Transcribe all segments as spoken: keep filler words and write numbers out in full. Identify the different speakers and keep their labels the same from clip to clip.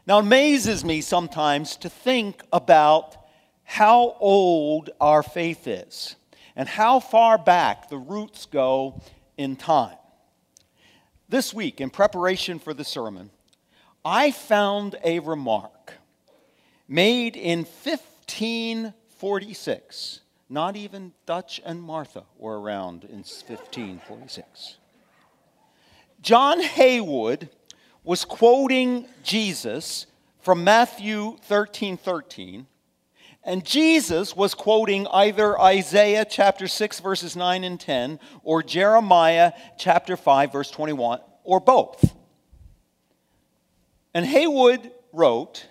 Speaker 1: Now, it amazes me sometimes to think about how old our faith is and how far back the roots go in time. This week, in preparation for the sermon, I found a remark made in fifteen forty-six. Not even Dutch and Martha were around in fifteen forty-six. John Haywood was quoting Jesus from Matthew thirteen thirteen, and Jesus was quoting either Isaiah chapter six, verses nine and ten, or Jeremiah chapter five, verse twenty-one, or both. And Haywood wrote,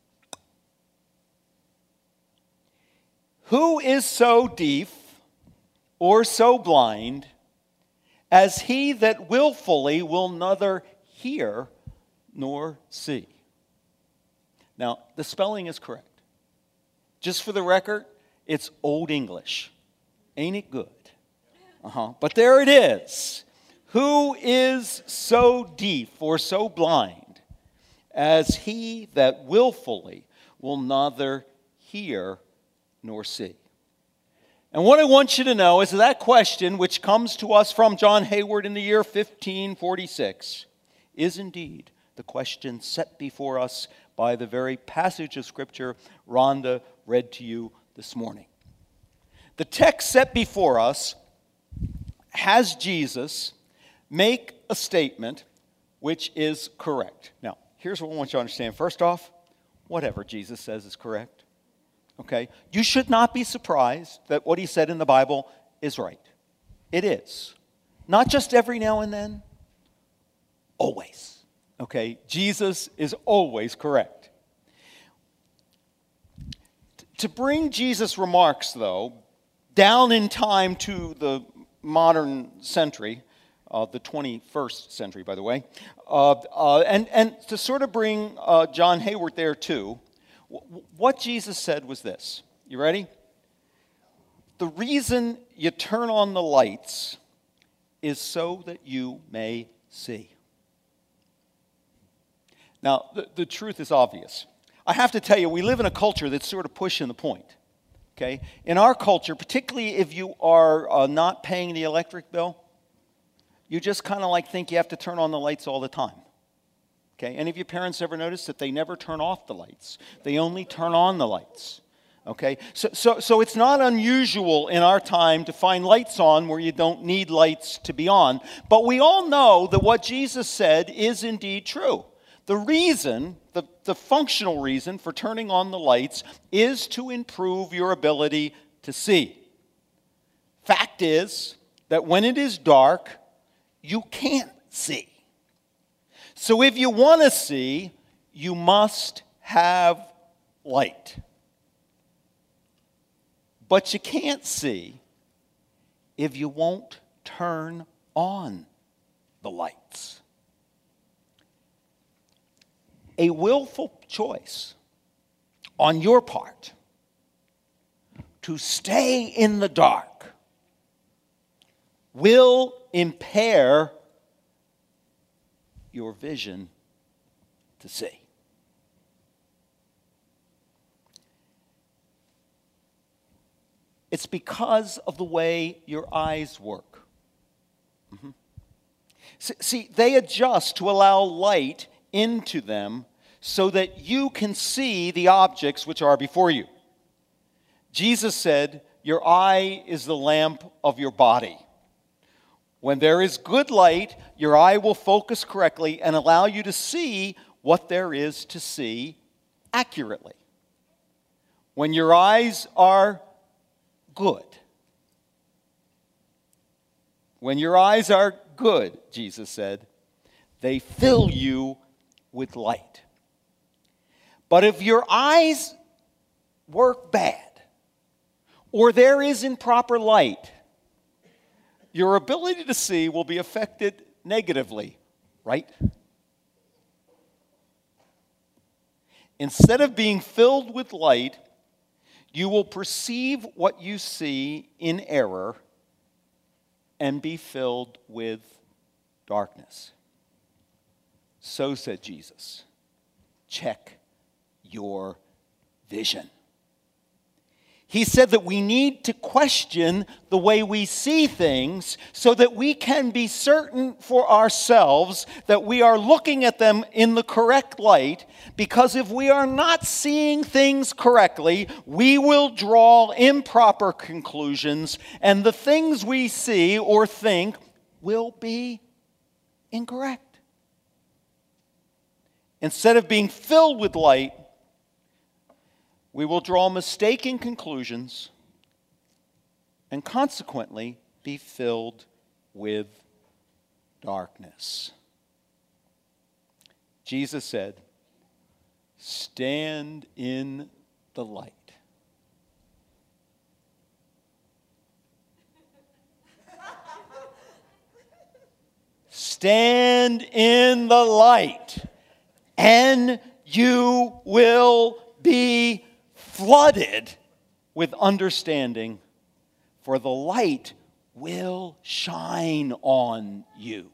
Speaker 1: "Who is so deaf or so blind as he that willfully will neither hear nor see?" Now, the spelling is correct. Just for the record, it's Old English. Ain't it good? Uh-huh. But there it is. Who is so deaf or so blind as he that willfully will neither hear nor see? And what I want you to know is that question, which comes to us from John Haywood in the year fifteen forty-six, is indeed the question set before us by the very passage of Scripture Rhonda read to you this morning. The text set before us has Jesus make a statement which is correct. Now, here's what I want you to understand. First off, whatever Jesus says is correct. Okay? You should not be surprised that what he said in the Bible is right. It is. Not just every now and then, always. Okay? Jesus is always correct. To bring Jesus' remarks, though, down in time to the modern century, uh, the twenty-first century, by the way, uh, uh, and, and to sort of bring uh, John Haywood there, too, what Jesus said was this. You ready? The reason you turn on the lights is so that you may see. Now, the, the truth is obvious. I have to tell you, we live in a culture that's sort of pushing the point. Okay? In our culture, particularly if you are uh, not paying the electric bill, you just kind of like think you have to turn on the lights all the time. Okay? Any of your parents ever notice that they never turn off the lights? They only turn on the lights. Okay? So, so, so it's not unusual in our time to find lights on where you don't need lights to be on. But we all know that what Jesus said is indeed true. The reason, the, the functional reason for turning on the lights is to improve your ability to see. Fact is that when it is dark, you can't see. So if you want to see, you must have light. But you can't see if you won't turn on the lights. A willful choice on your part to stay in the dark will impair your vision to see. It's because of the way your eyes work. Mm-hmm. See, they adjust to allow light into them so that you can see the objects which are before you. Jesus said, "Your eye is the lamp of your body." When there is good light, your eye will focus correctly and allow you to see what there is to see accurately. When your eyes are good, when your eyes are good, Jesus said, they fill you with light. But if your eyes work bad, or there is improper light, your ability to see will be affected negatively, right? Instead of being filled with light, you will perceive what you see in error and be filled with darkness. So said Jesus, check your vision. He said that we need to question the way we see things so that we can be certain for ourselves that we are looking at them in the correct light, because if we are not seeing things correctly, we will draw improper conclusions, and the things we see or think will be incorrect. Instead of being filled with light, we will draw mistaken conclusions and consequently be filled with darkness. Jesus said, "Stand in the light." Stand in the light, and you will be flooded with understanding, for the light will shine on you.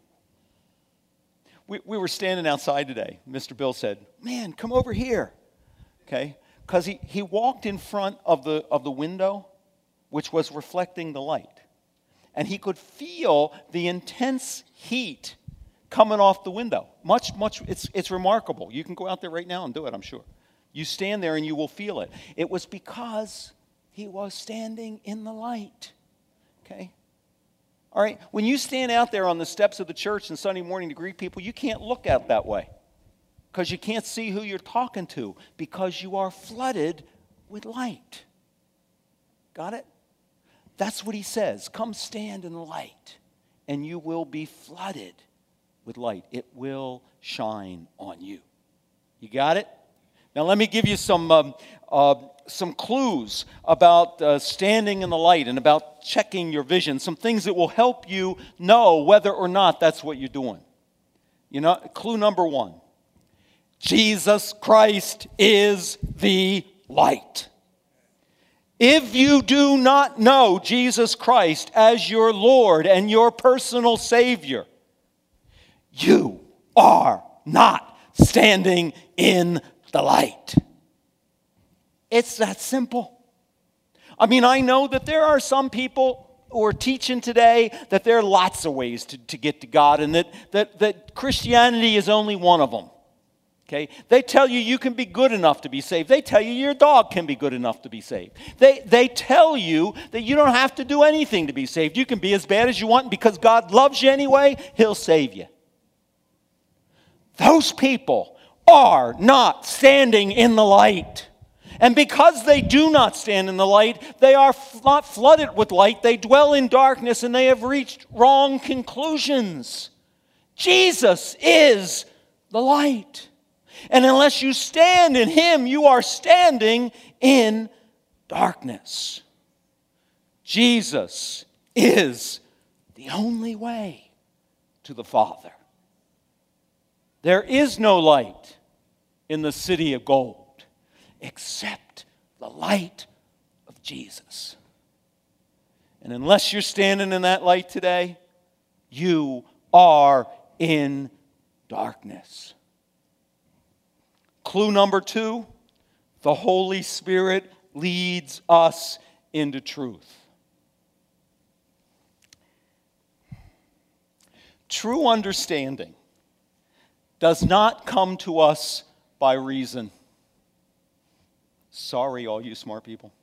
Speaker 1: We, we were standing outside today. Mister Bill said, "Man, come over here." Okay? Because he, he walked in front of the, of the window, which was reflecting the light. And he could feel the intense heat coming off the window. Much, much, it's, it's remarkable. You can go out there right now and do it, I'm sure. You stand there and you will feel it. It was because he was standing in the light. Okay? All right? When you stand out there on the steps of the church on Sunday morning to greet people, you can't look out that way because you can't see who you're talking to, because you are flooded with light. Got it? That's what he says. Come stand in the light, and you will be flooded with light. It will shine on you. You got it? Now let me give you some um, uh, some clues about uh, standing in the light and about checking your vision. Some things that will help you know whether or not that's what you're doing. You know, clue number one: Jesus Christ is the light. If you do not know Jesus Christ as your Lord and your personal Savior, you are not standing in the light. It's that simple. I mean, I know that there are some people who are teaching today that there are lots of ways to, to get to God, and that, that, that Christianity is only one of them. Okay? They tell you you can be good enough to be saved. They tell you your dog can be good enough to be saved. They, they tell you that you don't have to do anything to be saved. You can be as bad as you want, and because God loves you anyway, He'll save you. Those people are not standing in the light. And because they do not stand in the light, they are not flooded with light. They dwell in darkness, and they have reached wrong conclusions. Jesus is the light. And unless you stand in Him, you are standing in darkness. Jesus is the only way to the Father. There is no light in the city of gold except the light of Jesus. And unless you're standing in that light today, you are in darkness. Clue number two: the Holy Spirit leads us into truth. True understanding does not come to us by reason. Sorry, all you smart people.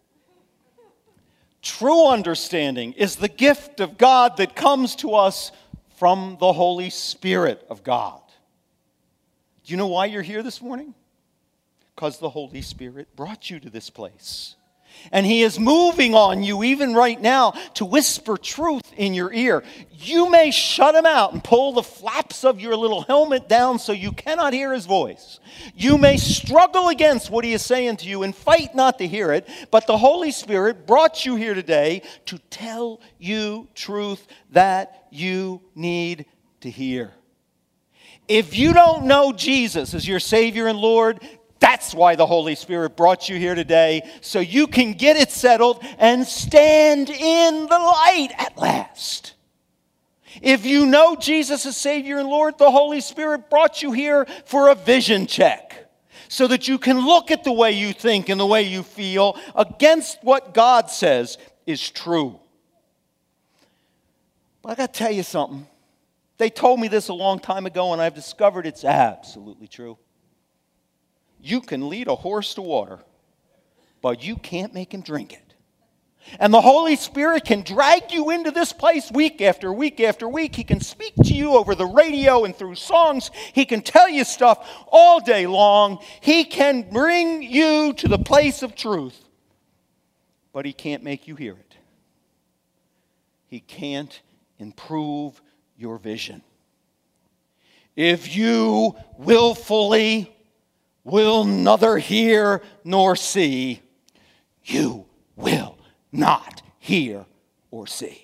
Speaker 1: True understanding is the gift of God that comes to us from the Holy Spirit of God. Do you know why you're here this morning? Because the Holy Spirit brought you to this place. And He is moving on you even right now to whisper truth in your ear. You may shut Him out and pull the flaps of your little helmet down so you cannot hear His voice. You may struggle against what He is saying to you and fight not to hear it, but the Holy Spirit brought you here today to tell you truth that you need to hear. If you don't know Jesus as your Savior and Lord, that's why the Holy Spirit brought you here today, so you can get it settled and stand in the light at last. If you know Jesus as Savior and Lord, the Holy Spirit brought you here for a vision check. so that you can look at the way you think and the way you feel against what God says is true. But I got to tell you something. They told me this a long time ago, and I've discovered it's absolutely true. You can lead a horse to water, but you can't make him drink it. And the Holy Spirit can drag you into this place week after week after week. He can speak to you over the radio and through songs. He can tell you stuff all day long. He can bring you to the place of truth. But he can't make you hear it. He can't improve your vision. If you willfully will neither hear nor see, you will not hear or see.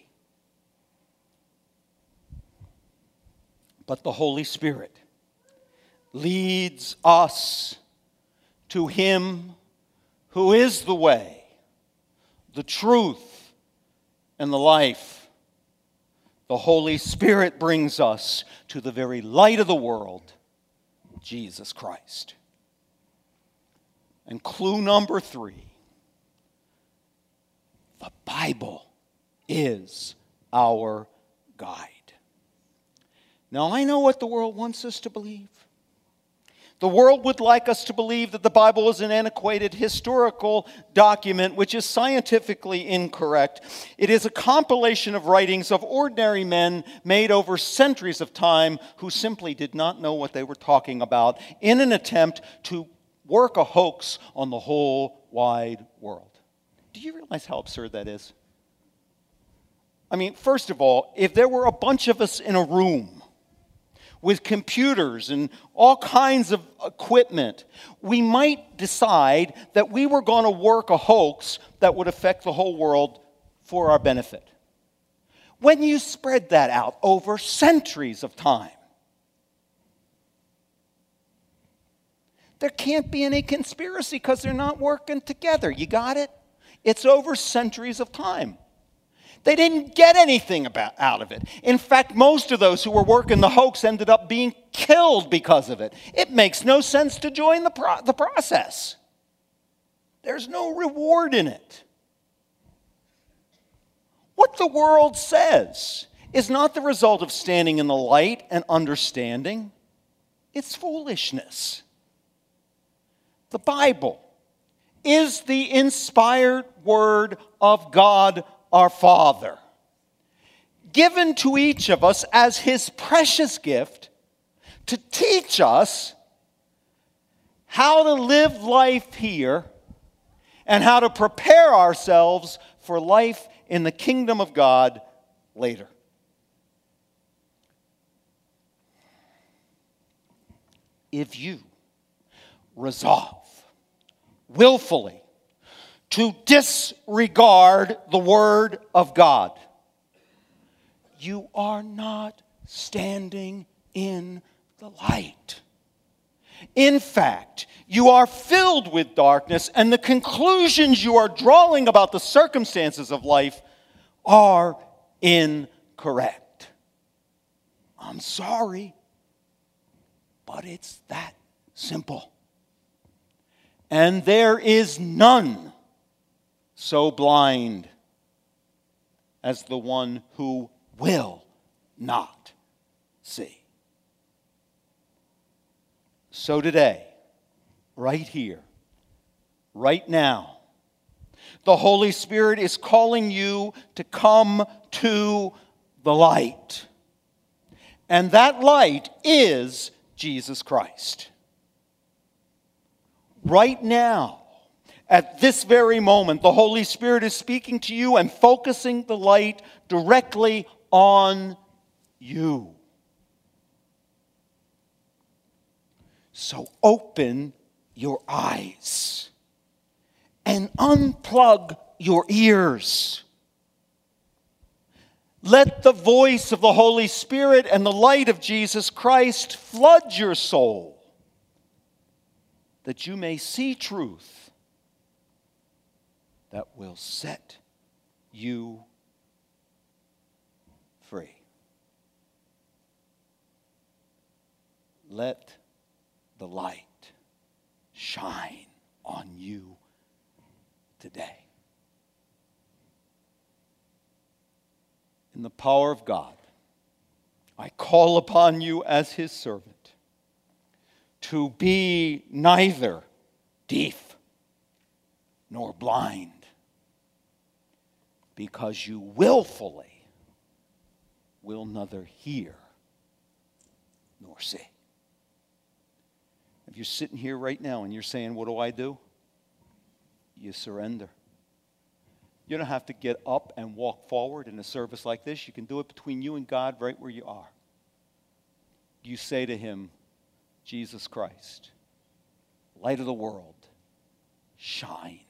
Speaker 1: But the Holy Spirit leads us to Him who is the way, the truth, and the life. The Holy Spirit brings us to the very light of the world, Jesus Christ. And clue number three, the Bible is our guide. Now, I know what the world wants us to believe. The world would like us to believe that the Bible is an antiquated historical document which is scientifically incorrect. It is a compilation of writings of ordinary men made over centuries of time who simply did not know what they were talking about in an attempt to work a hoax on the whole wide world. Do you realize how absurd that is? I mean, first of all, if there were a bunch of us in a room with computers and all kinds of equipment, we might decide that we were going to work a hoax that would affect the whole world for our benefit. When you spread that out over centuries of time, there can't be any conspiracy because they're not working together. You got it? It's over centuries of time. They didn't get anything about, out of it. In fact, most of those who were working the hoax ended up being killed because of it. It makes no sense to join the, pro- the process. There's no reward in it. What the world says is not the result of standing in the light and understanding. It's foolishness. The Bible is the inspired word of God our Father, given to each of us as His precious gift to teach us how to live life here and how to prepare ourselves for life in the kingdom of God later. If you resolve willfully to disregard the Word of God, you are not standing in the light. In fact, you are filled with darkness, and the conclusions you are drawing about the circumstances of life are incorrect. I'm sorry, but it's that simple. And there is none so blind as the one who will not see. So today, right here, right now, the Holy Spirit is calling you to come to the light. And that light is Jesus Christ. Right now, at this very moment, the Holy Spirit is speaking to you and focusing the light directly on you. So open your eyes and unplug your ears. Let the voice of the Holy Spirit and the light of Jesus Christ flood your soul, that you may see truth that will set you free. Let the light shine on you today. In the power of God, I call upon you as his servant to be neither deaf nor blind, because you willfully will neither hear nor see. If you're sitting here right now and you're saying, what do I do? You surrender. You don't have to get up and walk forward in a service like this. You can do it between you and God right where you are. You say to him, Jesus Christ, light of the world, shine